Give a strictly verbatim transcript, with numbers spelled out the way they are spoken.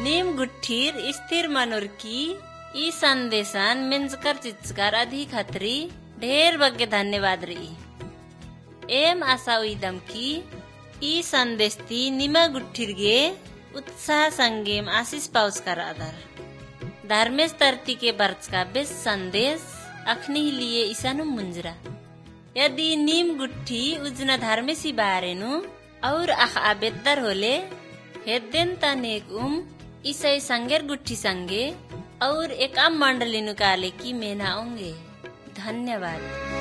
नीम गुठ्ठीर स्थिर मनोर की ई संदेशन मिंजकर चिचकर अधिक खतरी ढेर बग्गे धन्यवाद रही। एम आशा उइदम की ई संदेश ती निमा गुठ्ठीर गे उत्साह संगेम आशीष पाउस कर आदर धर्मेश तरती के बर्च का बेस संदेश अखनी लिए ईसानु मुंजरा यदि नीम गुठ्ठी उजना धर्मेशी बारेनु और आख आबेदर होले हेदेन तनेक उम ईसाई संगेर गुठ्ठी संगे और एक आम मंडली नुकाले की मेना होंगे। धन्यवाद।